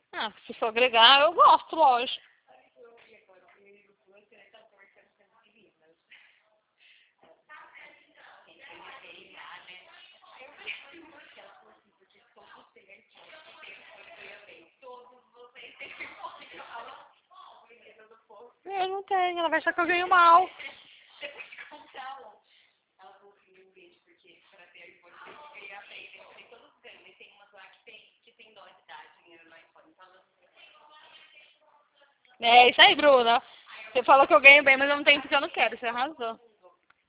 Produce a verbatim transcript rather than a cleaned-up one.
Ah, se for agregar, eu gosto, lógico. Eu não tenho, ela vai achar que eu ganho mal. É isso aí, Bruna. Você falou que eu ganho bem, mas eu não tenho porque eu não quero. Você arrasou.